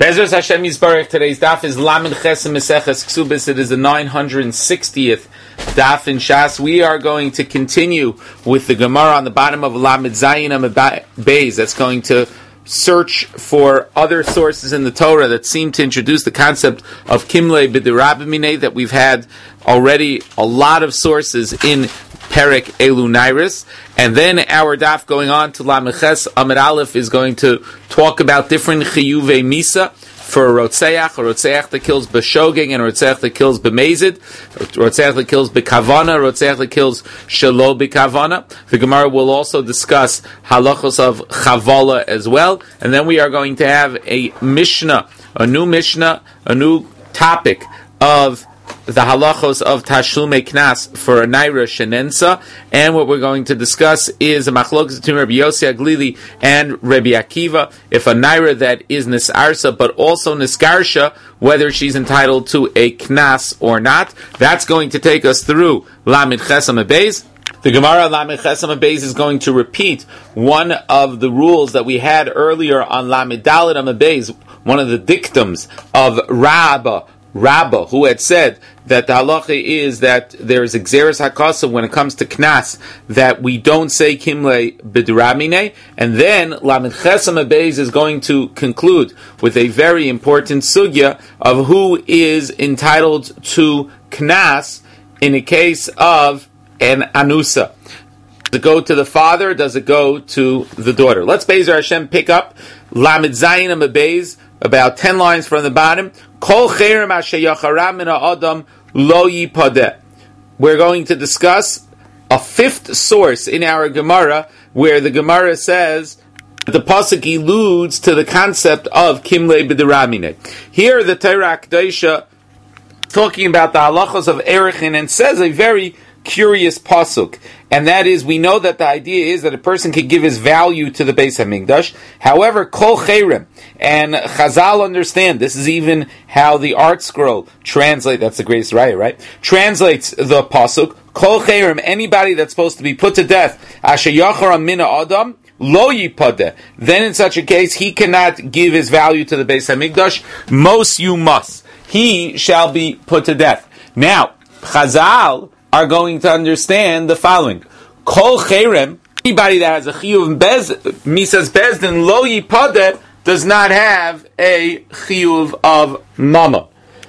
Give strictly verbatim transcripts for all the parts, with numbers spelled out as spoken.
Bezos Hashem Yisbarach. Today's daf is Lamed Chesem Meseches Ksubis. It is the nine hundred sixtieth daf in Shas. We are going to continue with the Gemara on the bottom of Lamed Zayin Amud Beis. That's going to search for other sources in the Torah that seem to introduce the concept of Kimlei B'derabimine, that we've had already a lot of sources in Perek Elu Nairis. And then our daf going on to Lamed Ches Amud Aleph is going to talk about different Chiyuvei Misa for a Rotzeach, a Rotzeach that kills B'shogeg, and a Rotzeach that kills B'mezid, a Rotzeach that kills B'kavana, a Rotzeach that kills Shelo B'kavana. The Gemara will also discuss halachos of Chavala as well. And then we are going to have a Mishnah, a new Mishnah, a new topic of the halachos of Tashlumei Knas for a Naira Shenensa, and what we're going to discuss is a machlokas between Rabbi Yossi Aglili and Rabbi Akiva, if a Naira that is Nisarsa but also Niskarsha, whether she's entitled to a Knas or not. That's going to take us through Lamed Ches Amud Beis. The Gemara Lamed Ches Amud Beis is going to repeat one of the rules that we had earlier on Lamed Dalet Amud Beis, one of the dictums of Rabbah, Rabbah, who had said that the halacha is that there is Xeris HaKasa when it comes to Knas, that we don't say Kimlei B'derabimine. And then Lamed Ches Amud Beis is going to conclude with a very important sugya of who is entitled to Knas in a case of an Anusa. Does it go to the father? Does it go to the daughter? Let's Be'ezer Hashem pick up Lamed Zayin Amud Beis, about ten lines from the bottom. Kol cherem asher yachara min ha'adam lo yipadeh. We're going to discuss a fifth source in our Gemara, where the Gemara says the pasuk alludes to the concept of Kimlei B'derabimine. Here, the Torah Kedosha talking about the halachos of Erechin, and says a very curious pasuk, and that is, we know that the idea is that a person can give his value to the Beis HaMikdash. However, kol cherem, and Chazal understand, this is even how the Art Scroll translate, that's the greatest raya, right? Translates the pasuk, kol cherem, anybody that's supposed to be put to death, asher yachar min ha'adam lo yipadeh, then in such a case, he cannot give his value to the Beis HaMikdash. Most you must. He shall be put to death. Now, Chazal are going to understand the following. Kol cherem, anybody that has a chiyuv bez, misas bezdin lo yipadeh, does not have a chiyuv of mama.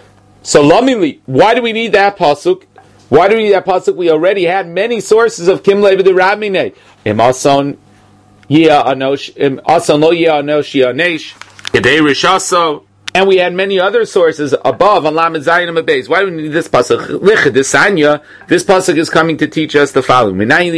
So lamili, why do we need that pasuk? Why do we need that pasuk? We already had many sources of Kimlei B'derabimine. Im ason yia anosh, im ason lo yia anosh yanesh, yedei rishaso. And we had many other sources above on Lamed Zayin Amud Beis. Why do we need this pasuk? Lichadisanya. This pasuk is coming to teach us the following: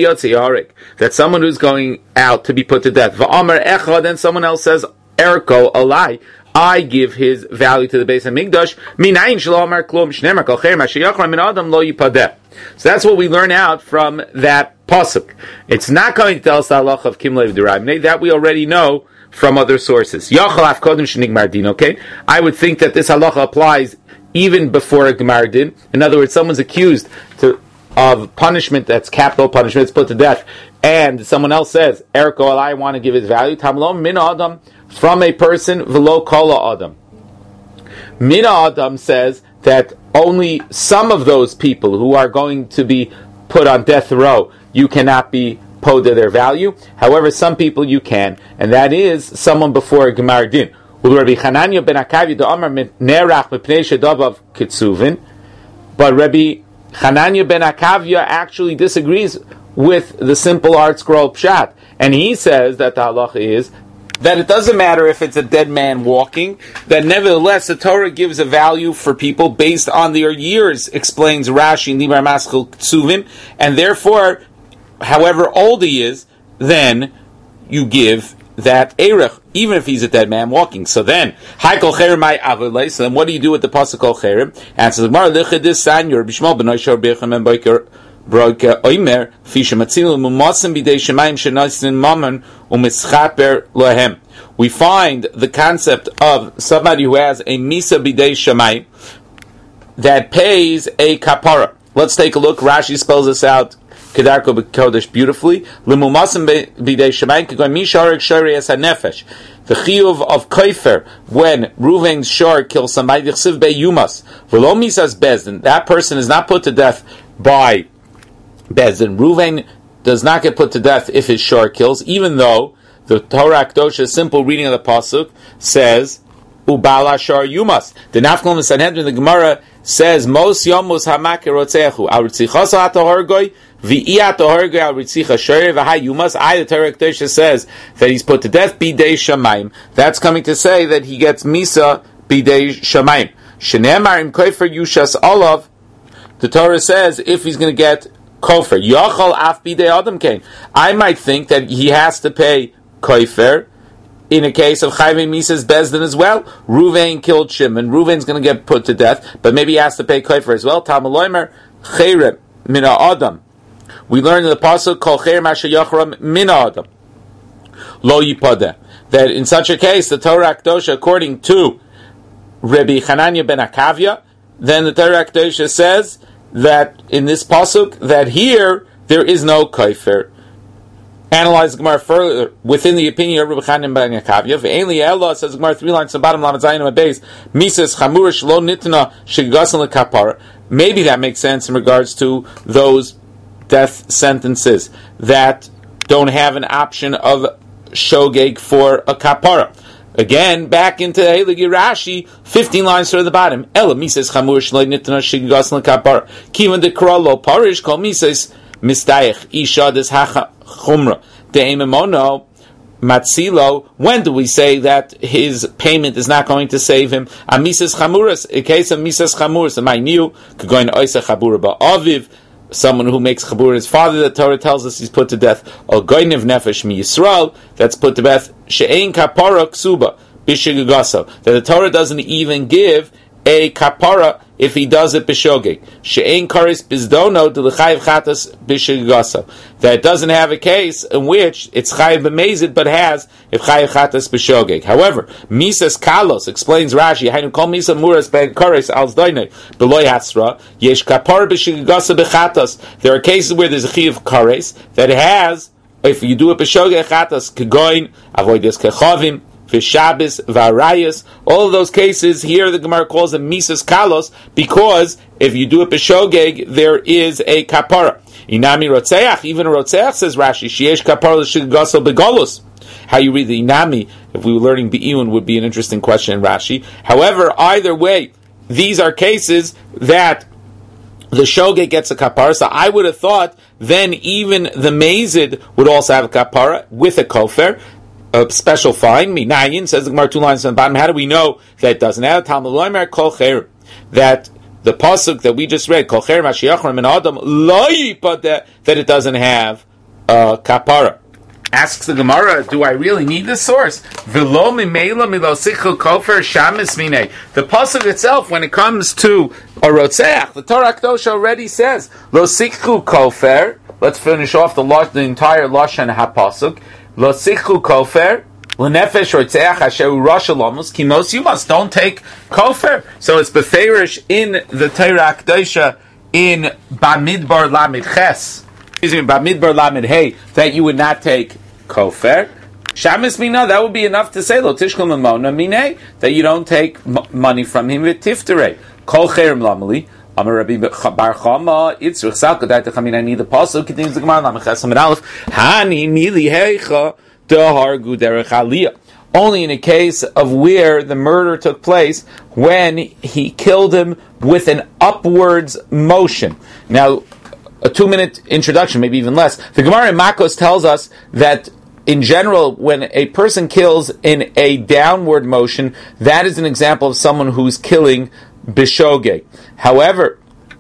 that someone who's going out to be put to death. Va'amar echad, then someone else says, "Erko alai, I give his value to the Beis HaMikdash." Minayin shelo amar klum shneimar kol cherem asher yachar min adam lo yipadeh. So that's what we learn out from that pasuk. It's not going to tell us the halacha of Kimlei B'derabimine, that we already know from other sources. Yachal af kodem shenigmar din, okay? I would think that this halacha applies even before a gemar din. In other words, someone's accused to, of punishment that's capital punishment, it's put to death, and someone else says, Erko, I want to give his value, tamlom min adam, from a person, velo kola adam. Min adam says that only some of those people who are going to be put on death row, you cannot be poda their value. However, some people you can, and that is someone before a gemar din. Rabbi Hananya ben Akavya the Amar nerach mepnei shedabav kitzuvin, but Rabbi Hananya ben Akavya actually disagrees with the simple Art Scroll pshat, and he says that the halacha is that it doesn't matter if it's a dead man walking, that nevertheless the Torah gives a value for people based on their years, explains Rashi in Libar Maschil Ksuvim, and therefore, however old he is, then you give that erech, even if he's a dead man walking. So then, Hai kol cherem mai avalei. So then, what do you do with the pasuk kol cherem? And says, Mar lichadis sanyor b'shmal b'noy shor b'yechem en boiker broike oimer fisha matzilu mumasim b'dei shemayim shenasin mammon u'mischaper lohem. We find the concept of somebody who has a misa b'dei shemayim that pays a kapara. Let's take a look. Rashi spells this out Kedarko b'kodesh beautifully. Limumasim b'dei shemayim k'goy misharek shori es hanefesh. the chiyuv of koifer when Ruvain's shor kills somebody, chsiv be yumas, v'lo misas bezdin, that person is not put to death by bezdin. Ruvain does not get put to death if his shor kills, even though the Torah Kedosha, simple reading of the pasuk, says ubala shor yumas. The Nafkalon Sanhedrin, the Gemara says mos yomus hamak rotzechu al ritzichas ha'tohargoi v'iyat tohargoi al ritzicha shor v'hayumas. I, the Torah Kedosha, says that he's put to death bidei shamayim. That's coming to say that he gets misa bidei shamayim. Shenemar im kofer yushas olav. The Torah says if he's going to get kofer yachal af bidei adam kain. I might think that he has to pay kofer in a case of Chayvim Mises Bezdin as well. Ruvain killed Shimon. Ruvain's going to get put to death, but maybe he has to pay kofer as well. Talmud Cherem Mina Adam. We learn in the pasuk Kol Cherem Asher Yachram Mina Adam Lo Yipadeh, that in such a case the Torah Kedosha, according to Rabbi Hanania ben Akavia, then the Torah Kedosha says that in this pasuk that here there is no kofer. Analyze the Gemara further within the opinion of Rabbi Chanan ben Akavia. Ve'enli Ella, says the Gemara, three lines to the bottom, Lamed Zayin and base. Mises chamurish lo nitna shegasan lekapara. Maybe that makes sense in regards to those death sentences that don't have an option of shogeg for a kapara. Again, back into Haligi Rashi, fifteen lines to the bottom. Ella mises chamurish lo nitna shegasan lekapara. Kivan de krolo parish kol mises mistayich isha des hacha chumra de'ememono matzilo. When do we say that his payment is not going to save him? A misas chamuras, a case of misas chamuras. Am I new? Could go in oisa chabura ba'aviv, someone who makes chabura his father. The Torah tells us he's put to death. Or goynev nefesh mi Yisrael, that's put to death. She'ein kapara ksuba b'shigagaso, that the Torah doesn't even give a kapara if he does it b'shogeg. She'ein karis bizdono de l'chayiv chatas b'shigasa. That doesn't have a case in which it's chayiv b'mezid, but has if chayiv chatas b'shogeg. However, misas kalos, explains Rashi, hainu kol misa muras ben karis al zdoine beloy hatzra yesh kapara b'shigasa b'chatas. There are cases where there's a chayiv karis that has, if you do it b'shogeg chatas, kegoin avoides kechavim Shabbos, Varayas, all of those cases here the Gemara calls them Misas Kalos, because if you do it b'shogeg, there is a kapara. Inami Rotzeach, even a Rotzeach, says Rashi, Shiesh kapara l'shigaso begolus. How you read the Inami, if we were learning Be'iyun, would be an interesting question in Rashi. However, either way, these are cases that the shogeg gets a kapara, so I would have thought then even the Mazid would also have a kapara with a kofer. A special fine, minayin, says the Gemara, two lines on the bottom. How do we know that it doesn't have Talmud Loimer Kol Cher, that the pasuk that we just read, Kol Cher Mashiachram and Adam Lo Yipadeh, that it doesn't have uh, kapara? Asks the Gemara, do I really need this source? V'lo mimela milosichu kofer shamis mine. The pasuk itself, when it comes to a rotzeach, the Torah Kedosha already says losichu kofer. Let's finish off the the entire lashon hapasuk. Lo sichu kofer l'nefesh rotzeach asher urashalamus kimos yumas. Don't take kofer. So it's beferish in the Torah Kedosha in Bamidbar Lamed Ches. Excuse me, Bamidbar Lamed Hey, that you would not take kofer. Shamis mina, that would be enough to say lo tishkol mamona mine, that you don't take m- money from him with tifterei. Kol cherem lamali. Amar Rabbi Bar Chama, Yitzrich Salka, that I need the pasuk. Continues the Gemara, Lamed Ches Amid Aleph. Hani mili heicha dehargu derech aliyah. Only in a case of where the murder took place when he killed him with an upwards motion. Now, a two-minute introduction, maybe even less. The Gemara in Makos tells us that in general, when a person kills in a downward motion, that is an example of someone who's killing b'shogeg. However,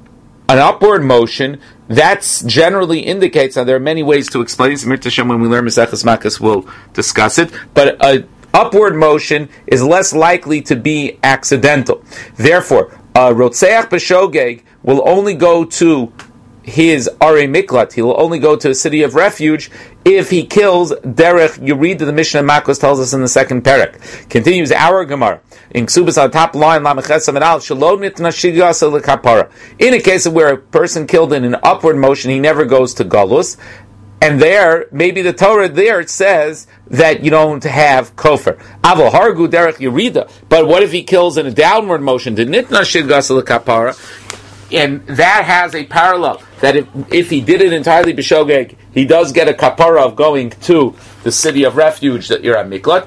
an upward motion, that generally indicates, now there are many ways to explain this, when we learn Maseches Makos we'll discuss it, but an upward motion is less likely to be accidental. Therefore, a Rotzeach b'shogeg will only go to his Are Miklat, he will only go to a city of refuge if he kills Derech. You read the Mishnah Makos tells us in the second parak. Continues our Gemara in Ksubas on top line Lamed Ches Amid Aleph, Shalom nitna shigasa lekapara. In a case of where a person killed in an upward motion, he never goes to Galus, And there, maybe the Torah there it says that you don't have kofar. Avo hargu derech yerida. But what if he kills in a downward motion? The nitna shidgas kapara. And that has a parallel, that if, if he did it entirely b'shogeg, he does get a kapara of going to the city of refuge that you're at Miklat.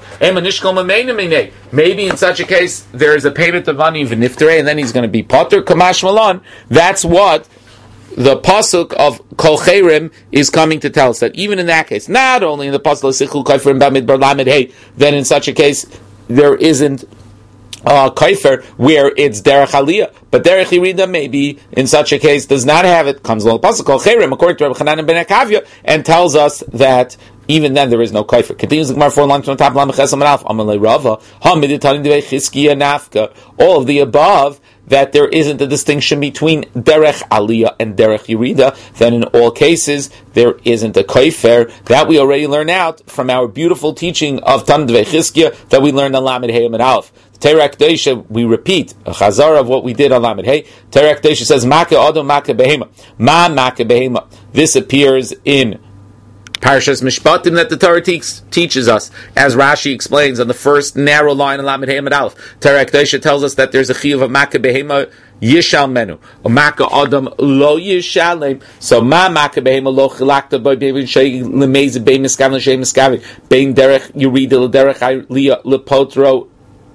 Maybe in such a case, there is a payment of money v'niftere, and then he's going to be potter, kamash malan. That's what the pasuk of Kol Chayrim is coming to tell us, that even in that case, not only in the pasuk Sichul Kaifer Bamidbar Lamed Hey, then in such a case, there isn't Uh, kaifer, where it's derech aliyah, but derech yirida maybe in such a case does not have it. Comes along pasuk Kol Chayrim according to Rabbi Chanan ben Akavya, and tells us that even then there is no kaifer. Continues the Gemara four lines from the top. Lamechesam Alf Amalei Rava Hamiditanim Devei Chizkiya Nafka. All of the above, that there isn't a distinction between derech aliyah and derech yirida, then in all cases there isn't a kaifer. That we already learned out from our beautiful teaching of Tan Devei Chizkiya that we learned on Lamed Hey and Aleph. Terek Deisha, we repeat a chazar of what we did on Lamed Hey. Terek Deisha says, Maka Adam Maka Behema. Ma Maka Behema. This appears in Parashas Mishpatim that the Torah te- teaches us, as Rashi explains on the first narrow line of Lamed Hey and Aleph. Terek Deisha tells us that there's a chiyuv of Maka Behema Yishal Menu. Or Maka Adam Lo Yishalem. So Ma Maka Behema Lo Chilakta Boy Bein Shei Lemeze Bein Miskav L'Shei Miskav Bein Derech Yerida L'Derech Aliyah L'Potro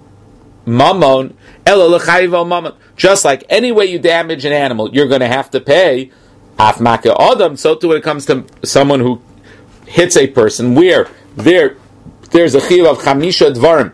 Mammon, elo l'chayiv mammon. Just like any way you damage an animal, you're going to have to pay. Af maka adam. So too when it comes to someone who hits a person, where there there's a chiyuv of chamisha dvarim.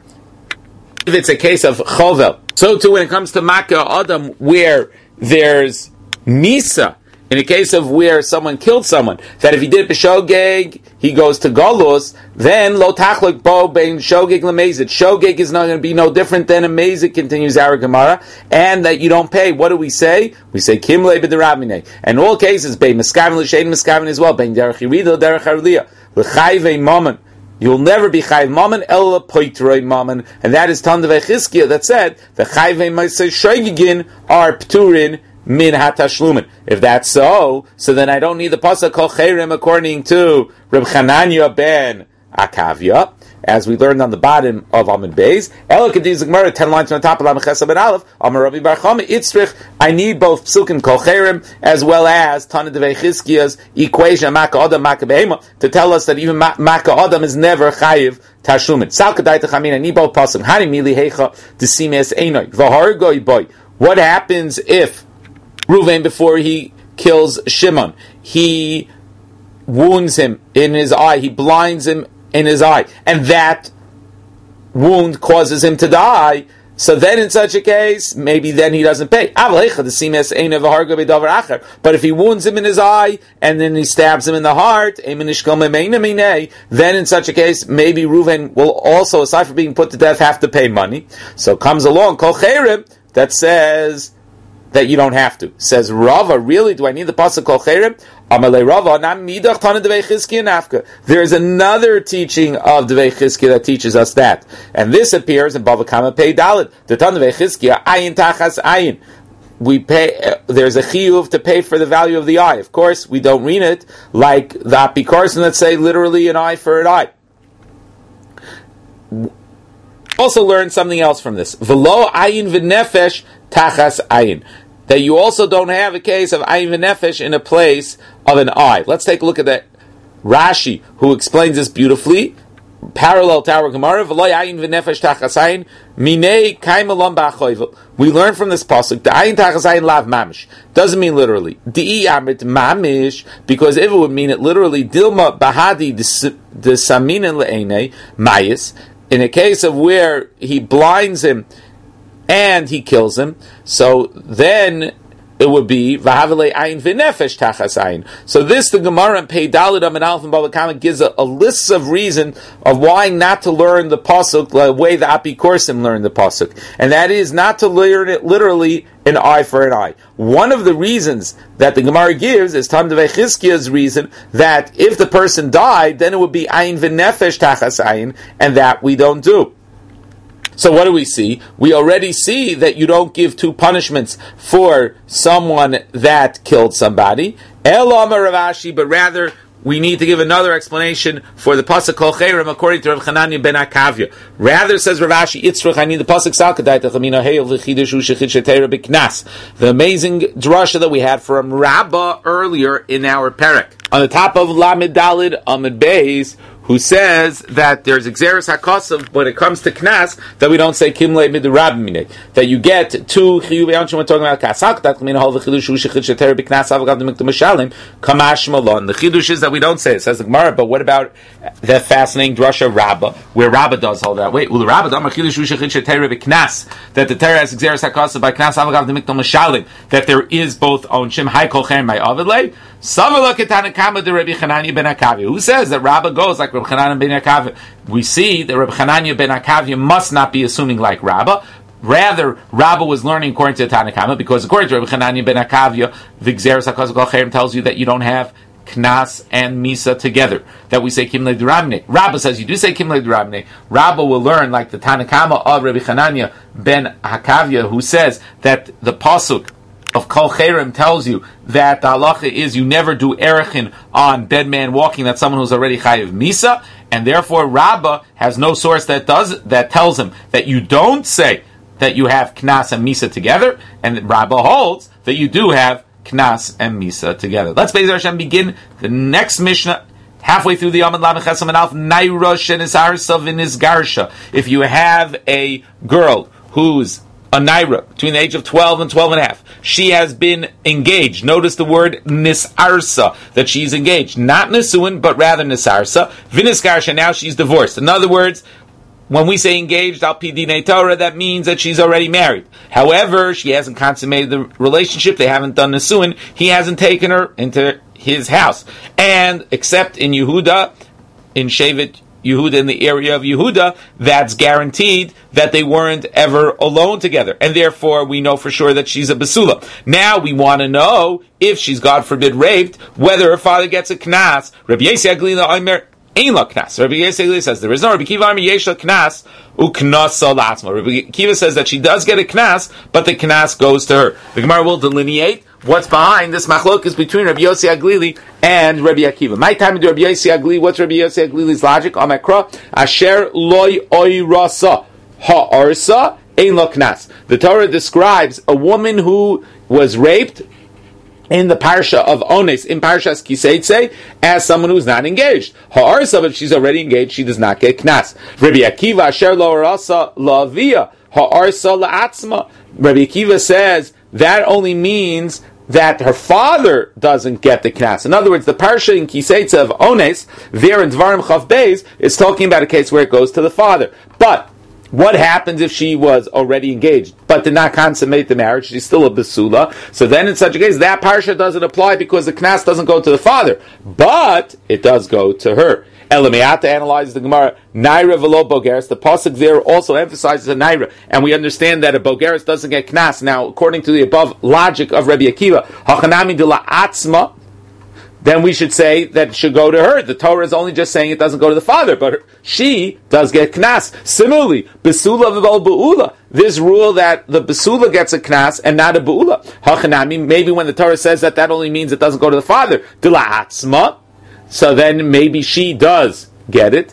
If it's a case of chovel, so too when it comes to maka adam, where there's misa. In a case of where someone killed someone, that if he did b'shogeg, he goes to galus, then lo tachlik bo bein shogeg lemezit. Shogeg is not going to be no different than a mezit, continues our Gemara, and that you don't pay. What do we say? We say kim le b'derabine. And in all cases, bein miskavin l'shein miskavin as well, bein derech yirida derech harliyah l'chayvei mammon. You'll never be chayv mammon ela poitrei mammon, and that is Tan Devei Chizkiya that said the chayvei ma'aseh shogegin are pturin min hatashlumin. If that's so, so then I don't need the pasuk Kol Chayrim according to Reb Chananya ben Akavya, as we learned on the bottom of Amud Beis. Ela Kediz Gemara, ten lines from the top of Lamechesa ben Aleph. Amar Rabbi Bar Chama Itzrich. I need both psukim Kol Chayrim as well as Tana Devei Chizkiya's equation Maka Adam Maka Behema to tell us that even Maka Adam is never chayiv tashlumin. Sal Kedai Techamin. I need both pasukim. Hani Mili Heicha Desimes Einoi V'Hargoi Boy. What happens if Reuven, before he kills Shimon, he wounds him in his eye, he blinds him in his eye, and that wound causes him to die? So then in such a case, maybe then he doesn't pay. But if he wounds him in his eye, and then he stabs him in the heart, then in such a case, maybe Reuven will also, aside from being put to death, have to pay money. So comes along Kol Chayrim that says that you don't have to. Says Rava, really? Do I need the pasuk Kol Chayrim? Amalei Rava, nam midach Tana Devei Chizkiya nafka. There is another teaching of Devei Chizkiya that teaches us that, and this appears in Bava Kama Pei Dalet. The Tana Devei Chizkiya ayin tachas ayin. We pay. Uh, there's a chiyuv to pay for the value of the eye. Of course, we don't read it like the Apikorson that say literally an eye for an eye. Also learn something else from this. V'lo ayin v'nefesh tachas ayin. That you also don't have a case of ayin v'nefesh in a place of an eye. Let's take a look at that Rashi, who explains this beautifully. Parallel to our Gemara, v'lo ayin v'nefesh tachas ayin minei kaimalam ba'achoyvel. We learn from this pasuk the ayin tachas ayin lav mamish doesn't mean literally. Di'i amrit mamish, because if it would mean it literally, dilma bahadi the saminin le'enei mayis. In a case of where he blinds him and he kills him, so then it would be v'havelei ayin v'nefesh tachas ayin. So this, the Gemara and Pei Daled Amid Aleph and Bava Kama gives a, a list of reason of why not to learn the pasuk the way the Apikorsim learned the pasuk, and that is not to learn it literally an eye for an eye. One of the reasons that the Gemara gives is Tam Devei Chizkiya's reason that if the person died, then it would be ayin v'nefesh tachas ayin, and that we don't do. So what do we see? We already see that you don't give two punishments for someone that killed somebody. El Amar Rav Ashi, but rather we need to give another explanation for the pasuk Kol Cherem according to Rav Chananya ben Akavya. Rather, says Rav Ashi, Yitzchak, I need the pasuk Salkadai Techamina Heil V'Chidushu Shechid Shetera B'Knas. The amazing drasha that we had from Rabbah earlier in our parak on the top of Lamed Dalid Amid Beis, who says that there's Xeris HaKosav when it comes to Knas, that we don't say Kimle Midrabimine. That you get two Chiyuv Yonshim, we're talking about Kasak, that Kmin Hol V'Chidushu Shechid Shetera B'Knas Avagav D'Mikta Mashalim, Kamash Malon. The Chidush is that we don't say it, says the Gemara, but what about the fascinating drasha Rabbah, where Rabbah does hold that? Wait, well, the Rabbah Dama Chidushu Shechid Shetera B'Knas, that the Torah has Xeris HaKosav by Knas Avagav D'Mikta Mashalim, that there is both Onshim Hai Kol Cherem by Avidle. Savala Ketanakama de Rabbi Chananya ben Akavya, who says that Rabbah goes like Rabbi Chananya ben Akavya. We see that Rabbi Chananya ben Akavya must not be assuming like Rabbah. Rather, Rabbah was learning according to the Tanakama, because according to Rabbi Chananya ben Akavya, the Xeris HaKosav Kol Cherem tells you that you don't have Knas and Misa together. That we say Kimle D'Rabne. Rabbah says you do say Kimle D'Rabne. Rabbah will learn like the Tanakama of Rabbi Chananya ben Akavya, who says that the pasuk of Kol Cherem tells you that the halacha is you never do erechin on dead man walking, that's someone who's already chayiv misa, and therefore Rabbah has no source that does that tells him that you don't say that you have knas and misa together, and Rabbah holds that you do have knas and misa together. Let's Be'ez Hashem begin the next Mishnah. Halfway through the Amud Lamed Chesam and Alf, Naira shenisarsa v'nisgarsha. If you have a girl who's a naira between the age of twelve and twelve and a half, she has been engaged. Notice the word nisarsa, that she's engaged. Not nisuin, but rather nisarsa. V'nisgarsha, now she's divorced. In other words, when we say engaged, al pi dinei Torah, that means that she's already married. However, she hasn't consummated the relationship, they haven't done nisuin, he hasn't taken her into his house. And except in Yehuda, in Shevet Yehuda, in the area of Yehuda, that's guaranteed that they weren't ever alone together. And therefore, we know for sure that she's a basula. Now, we want to know if she's, God forbid, raped, whether her father gets a knas. Rabbi Yossi Aglila Omer, Ein la knas. Rabbi Yossi Aglila says, there is no. Rabbi Kiva Omer, Yesh la knas, u knasa latzma. Rabbi Kiva says that she does get a knas, but the knas goes to her. The Gemara will delineate what's behind this machlokes between Rabbi Yossi Aglili and Rabbi Akiva. My time to Rabbi Yossi Aglili. What's Rabbi Yossi Aglili's logic? Amakra asher loy oy rasa ha'arsa ein lo knas. The Torah describes a woman who was raped in the parsha of Ones, in Parshas Kiseitze, as someone who's not engaged. Ha'arsa, if she's already engaged, she does not get knas. Rabbi Akiva asher lo rasa la'avia ha'arsa la'atzma. Rabbi Akiva says that only means that her father doesn't get the knas. In other words, the parsha in Kiseitza of Ones, there in Dvarim Chav Beis, is talking about a case where it goes to the father. But what happens if she was already engaged, but did not consummate the marriage? She's still a basula. So then in such a case, that parsha doesn't apply because the knas doesn't go to the father. But it does go to her. Elameata analyzes the Gemara, Naira velo bogeres. The pasuk there also emphasizes a Naira, and we understand that a bogeres doesn't get knas. Now, according to the above logic of Rabbi Akiva, hachanami de la atzma, then we should say that it should go to her. The Torah is only just saying it doesn't go to the father, but her, she does get knas. Similarly, besula v'val beula. This rule that the besula gets a knas and not a beula. Hachanami, maybe when the Torah says that, that only means it doesn't go to the father. De la atzma. So then maybe she does get it.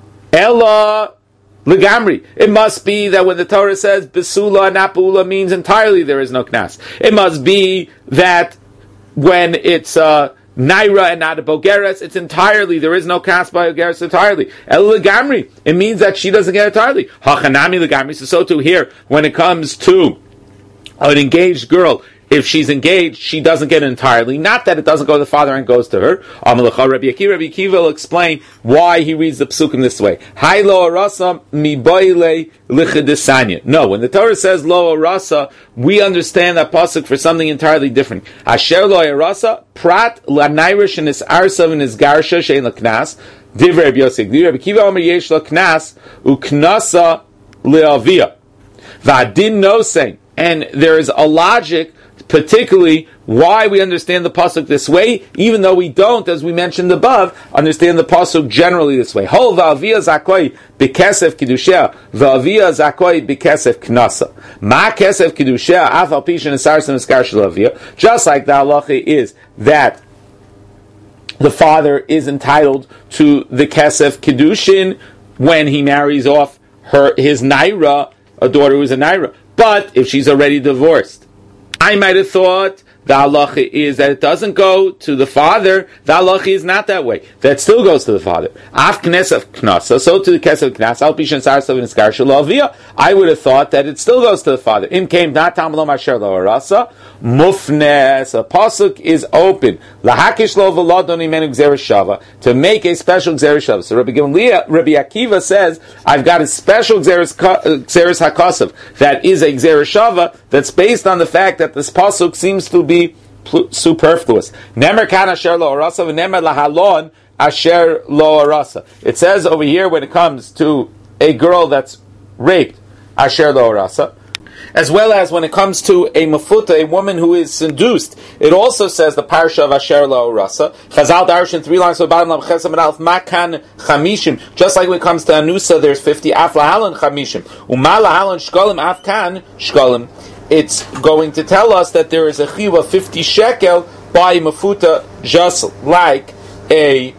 Ella legamri. It must be that when the Torah says besula, not beula, means entirely there is no knas. It must be that when it's uh, naira and not a bogeres, it's entirely, there is no knas by bogeres entirely. Ella legamri. It means that she doesn't get it entirely. Hachanami legamri. So, so too here, when it comes to an engaged girl, if she's engaged, she doesn't get it entirely. Not that it doesn't go to the father and goes to her. Rabbi Akiva, Rabbi Akiva will explain why he reads the psukim this way. Hai lo arasa mi boile lichidisanya. No, when the Torah says lo arasa, we understand that pasuk for something entirely different. Asher lo arasa prat lanairish and his arsa and his garsha shein laknas. Div Rabbi Yossi. Rabbi Akiva omer yesh laknas uknasa leavia. Vadin no saying, and there is a logic, particularly why we understand the pasuk this way, even though we don't, as we mentioned above, understand the pasuk generally this way. Hol va'avia zakoi b'kesef kidushea va'avia zakoi b'kesef knasa. Ma kesef kidushea af al pishin esarsim eskar shel avia. Just like the halacha is that the father is entitled to the Kesef Kedushin when he marries off her his Naira, a daughter who's a Naira. But if she's already divorced, I might have thought the halacha is that it doesn't go to the father. The halacha is not that way. That still goes to the father. Af knesef knasa, so to the kesef knas. Al pishan sarsav niskar shalavia. I would have thought that it still goes to the father. Im came not tamlo masher lo arasa. Mufnes. A pasuk is open. Lahakish lo v'ladon imenu gzeres shava, to make a special gzeres shava. So Rabbi Gamliel, Rabbi Akiva says, I've got a special gzeres gzeres hakasav that is a gzeres shava that's based on the fact that this pasuk seems to be Be superfluous. Nemer kan asher lo arasa v'nemer lahalon asher lo arasa. It says over here when it comes to a girl that's raped, asher lo arasa, as well as when it comes to a mafuta, a woman who is seduced. It also says the parsha of asher lo arasa. Chazal darshan three lines of bottom of chesam and alf makan chamishim. Just like when it comes to anusa, there's fifty af lahalon chamishim. Uma lahalon shkolim af kan shkolim. It's going to tell us that there is a chiyuv of fifty shekel by mafuta, just like a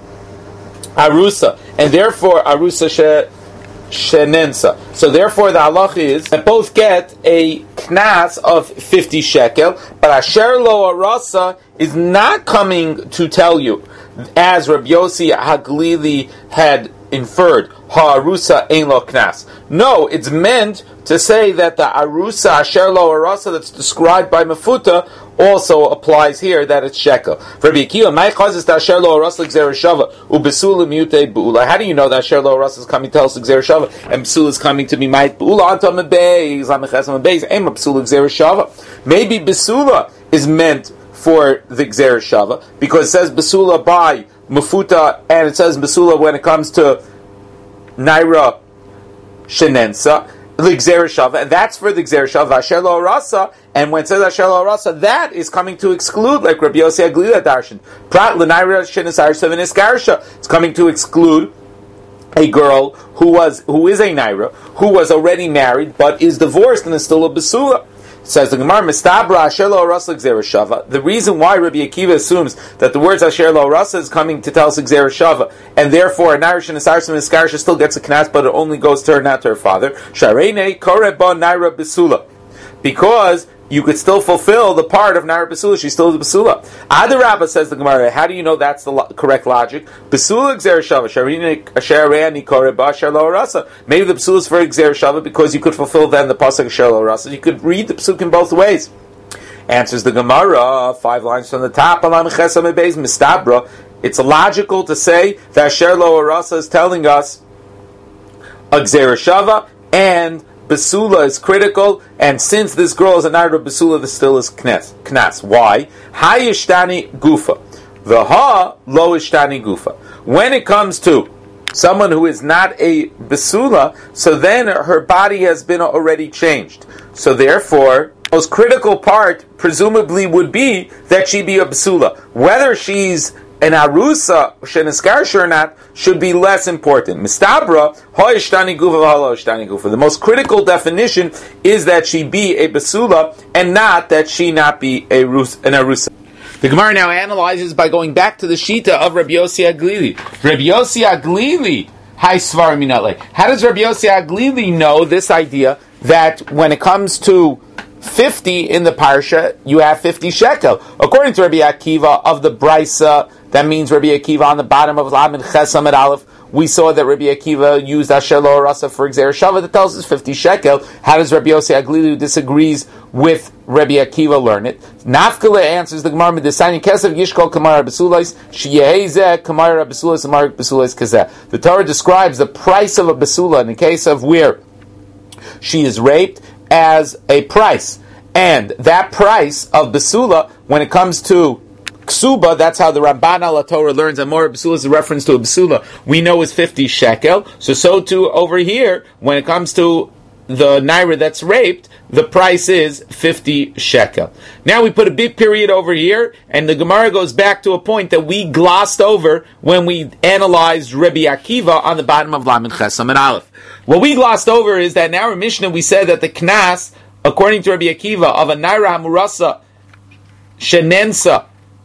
arusa, and therefore arusa she, shenensa. So therefore, the halach is that both get a knas of fifty shekel, but asher lo arasa is not coming to tell you, as Rabbi Yossi Haglili had inferred, ha'arusa ein lo knas. No, it's meant to say that the arusa asher lo arasa that's described by mafuta also applies here, that it's shekel. Rabbi Akiva, my chazis da asher lo arasa gzeres shava ubesula miute buula. How do you know that asher lo arasa is coming to tell us gzeres shava and besula is coming to be mait buula antam beis lamechesam beis em besula gzeres shava? Maybe besula is meant for the gzeres shava because it says besula by mafuta, and it says besula when it comes to naira shenensa, the gzeres shava, and that's for the gzeres shava asher lo arasa. And when it says asher lo arasa, that is coming to exclude, like Rabbi Yossi Haglili darshan, prat l'naira shenesar seven iskarsha. It's coming to exclude a girl who was who is a naira, who was already married but is divorced and is still a besula. Says the Gemara, Mistabra asher lo arasa gzeres shava. The reason why Rabbi Akiva assumes that the words asher lo arasa is coming to tell us gzeres shava, and therefore a naira shenesarsim iskarsha still gets a knas, but it only goes to her, not to her father. Sharene koreba naira besula, because you could still fulfill the part of naira besula. She's still the besula. Adarabba, says the Gemara. How do you know that's the lo- correct logic? Besula gzeres shava. Sharene asherani koreba asher lo arasa. Maybe the besula is for gzeres shava because you could fulfill then the pasuk asher lo arasa. You could read the pasuk in both ways. Answers the Gemara, five lines from the top. Alam chesam beis mistabra. It's logical to say that asher lo arasa is telling us a gzeres shava and besula is critical, and since this girl is a naira besula, the still is knas. Knas. Why? Ha yishtani gufa. The ha lo yishtani gufa. When it comes to someone who is not a besula, so then her body has been already changed. So therefore, the most critical part presumably would be that she be a besula. Whether she's an arusa sheneskarsha or not should be less important. Mistabra hoishtani gufa v'halo gufa. The most critical definition is that she be a besula and not that she not be a rus, an arusa. The Gemara now analyzes by going back to the shita of Rabbi Yossi Haglili. Rabbi Yossi Haglili, hi svar minale. How does Rabbi Yossi Haglili know this idea that when it comes to fifty in the parsha, you have fifty shekel? According to Rabbi Akiva of the Brisa, that means Rabbi Akiva on the bottom of Lamed Chesam at Aleph, we saw that Rabbi Akiva used asher lo arasa for gzeres shava that tells us fifty shekel. How does Rabbi Yossi Haglili, who disagrees with Rabbi Akiva, learn it? Nafkele answers the Gemara, Medesani Kesev Yishkol Kamar Besulais, Shiyehezeh Kamar Besulais, Amar Besulais Kazeh. The Torah describes the price of a besula in the case of where she is raped as a price. And that price of besula, when it comes to ksuba, that's how the Ramban al Torah learns. Amor besula is a reference to a besula. We know is fifty shekel. So, so too over here, when it comes to the naira that's raped, the price is fifty shekel. Now we put a big period over here, and the Gemara goes back to a point that we glossed over when we analyzed Rabbi Akiva on the bottom of Lamed Chesam and Aleph. What we glossed over is that in our Mishnah we said that the knas, according to Rabbi Akiva, of a naira hamurasa shenensa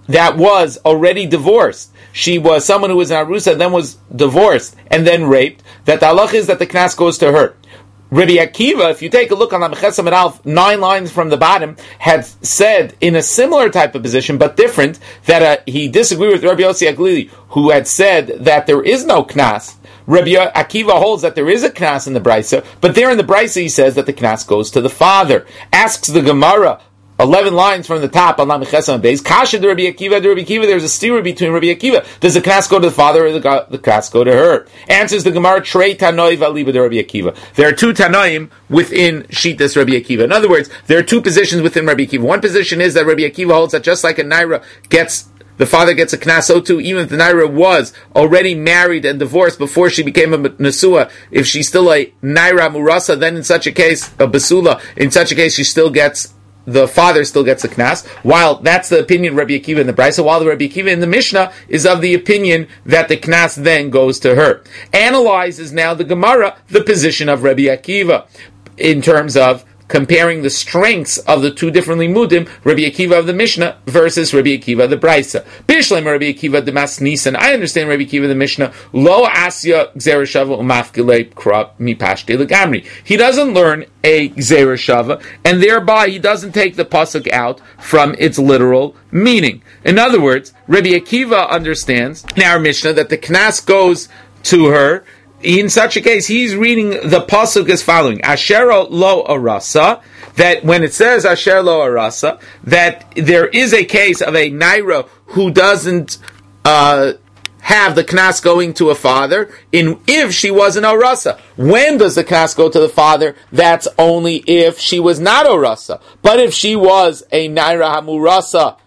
that was already divorced, she was someone who was an arusa, then was divorced, and then raped, that the halach is that the knas goes to her. Rabbi Akiva, if you take a look on the Meches Amud Aleph, nine lines from the bottom, had said in a similar type of position, but different, that uh, he disagreed with Rabbi Yossi Aglili, who had said that there is no knas. Rabbi Akiva holds that there is a knas in the Brisa, but there in the Brisa he says that the knas goes to the father. Asks the Gemara, eleven lines from the top, on Meches Amud Beis, Kasha de Rabbi Akiva, de Rabbi Akiva, there's a stira between Rabbi Akiva. Does the knas go to the father or the, the knas go to her? Answers the Gemara, Trei Tanoi Valiba de Rabbi Akiva. There are two Tanoim within Shitas Rabbi Akiva. In other words, there are two positions within Rabbi Akiva. One position is that Rabbi Akiva holds that just like a Naira gets the father gets a knas, so too, even if the Naira was already married and divorced before she became a Nesua, if she's still a Naira Murasa, then in such a case, a Basula, in such a case, she still gets, the father still gets a knas, while that's the opinion of Rabbi Akiva in the Brisa, while the Rabbi Akiva in the Mishnah is of the opinion that the knas then goes to her. Analyzes now the Gemara the position of Rabbi Akiva in terms of comparing the strengths of the two different limudim, Rabbi Akiva of the Mishnah versus Rabbi Akiva of the Brisa. Bishleim Rabbi Akiva de Mas Nisan. I understand Rabbi Akiva of the Mishnah. Lo asya gzereshava umafkile krab mipashte legamri. He doesn't learn a gzereshava, and thereby he doesn't take the pasuk out from its literal meaning. In other words, Rabbi Akiva understands in our Mishnah that the knas goes to her. In such a case, he's reading the pasuk as following: Asher lo arasa. That when it says Asher lo arasa, that there is a case of a naira who doesn't uh, have the knas going to a father. In if she was an arasa, when does the knas go to the father? That's only if she was not arasa. But if she was a naira hamurasa,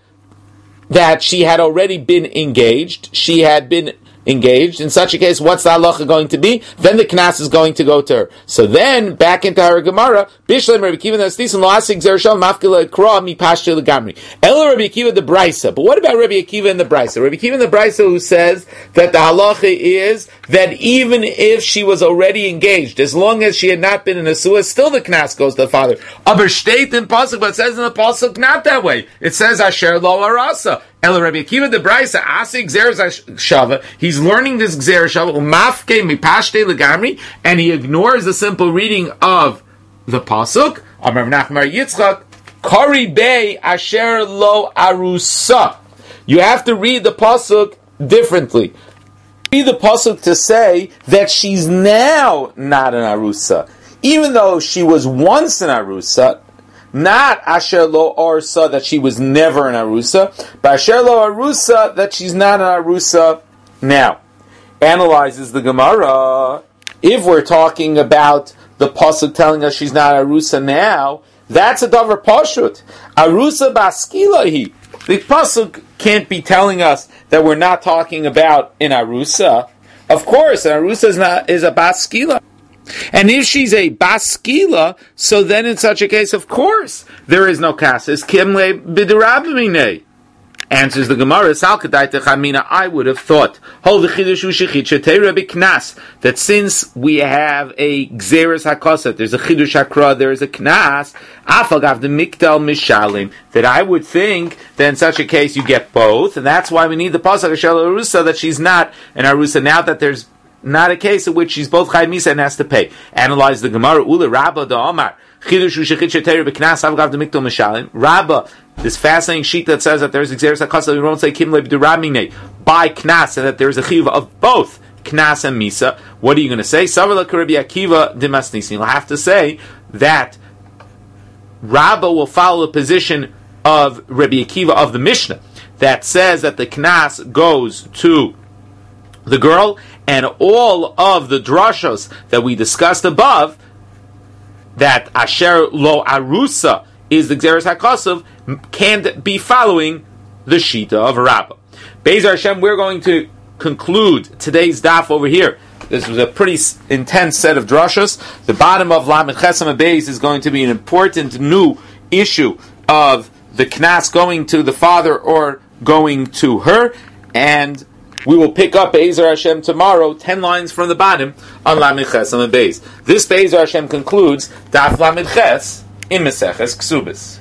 that she had already been engaged, she had been engaged. In such a case, what's the halacha going to be? Then the knas is going to go to her. So then, back into our Gemara, Bishleim Rabbi Akiva Nasnisan Lo Asik Zereshal Mafkila Kra Mi Pashte Legamri. El Rabbi Akiva the Brisa. But what about Rabbi Akiva in the Brisa? Rabbi Akiva in the Brisa who says that the halacha is that even if she was already engaged, as long as she had not been in a suah, still the knas goes to the father. Aber steht in pasuk, but it says in the pasuk not that way. It says Asher Lo Arasa. El Rabbi Akiva the Brisa Asik Zereshava. He's learning this Zereshava Umafke Mipashte Legamri, and he ignores the simple reading of the pasuk. Amar Nachmar Yitzchak Kari Bei Asher Lo Arusa. You have to read the pasuk differently. Read the pasuk to say that she's now not an arusa, even though she was once an arusa. Not Asher Lo Arsa, that she was never an Arusa, but Asher Lo Arusa, that she's not an Arusa now. Analyzes the Gemara. If we're talking about the pasuk telling us she's not Arusa now, that's a davar pashut. Arusa baskilahi. The pasuk can't be telling us that we're not talking about an Arusa. Of course, an Arusa is not is a baskila. And if she's a baskila, so then in such a case, of course, there is no kassis. Kimle b'derabimine. Answers the Gemara, I would have thought that since we have a gzeres hakosat, there's a chidush hakra, there is a knas, afagav the mikdal mishalim, that I would think that in such a case you get both, and that's why we need the pasuk Asher Lo Arusa, that she's not an arusa now, that there's not a case in which she's both chayv misa and has to pay. Analyze the Gemara. Ula Rabba da Omar. Chidush u'shechit sheteir b'knas avgav demikdal mishalim. Rabba, this fascinating sheet that says that there's exeris hakasa. We won't say kim leb'duramine by knas, and that there's a chiv of both knas and misa. What are you going to say? Savala Rabbi Akiva demasnisin. You'll have to say that Rabba will follow the position of Rabbi Akiva of the Mishnah that says that the knas goes to the girl, and all of the drashos that we discussed above, that Asher Lo Arusa is the Gzeres HaKosav, can't be following the Shita of Rabbah. Be'ezer Hashem, we're going to conclude today's daf over here. This was a pretty intense set of drashos. The bottom of Lamed Chesam Beis is going to be an important new issue of the knas going to the father or going to her, and we will pick up Be'ezer Hashem tomorrow, ten lines from the bottom, on Lamed Ches and Beis. This Be'ezer Hashem concludes Daf Lamed Ches in Meseches Ksubis.